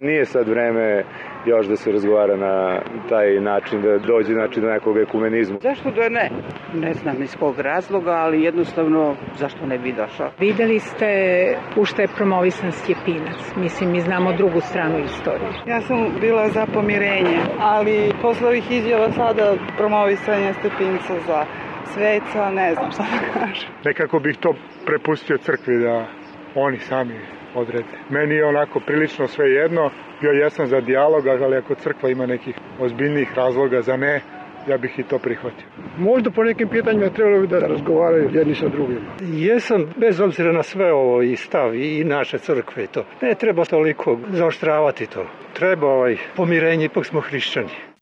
Nije sad vreme još da se razgovara na taj način, da dođe do nekog ekumenizma. Zašto da ne? Ne znam iz kog razloga, ali jednostavno zašto ne bi došao. Videli ste u što je promovisan Stjepinac. Mislim, mi znamo drugu stranu istorije. Ja sam bila za pomirenje, ali posle ovih izjava sada promovisanje Stjepinca za sveca, ne znam šta da kažem. Nekako bih to prepustio crkvi da oni sami odrede. Meni je onako prilično sve jedno, bio jesam za dijalog, ali ako crkva ima nekih ozbiljnijih razloga za ne, ja bih i to prihvatio. Možda po nekim pitanjima trebalo bi da razgovaraju jedni sa drugima. Jesam, bez obzira na sve ovo i stav i naše crkve i to. Ne treba toliko zaoštravati to. Treba pomirenje, ipak smo hrišćani.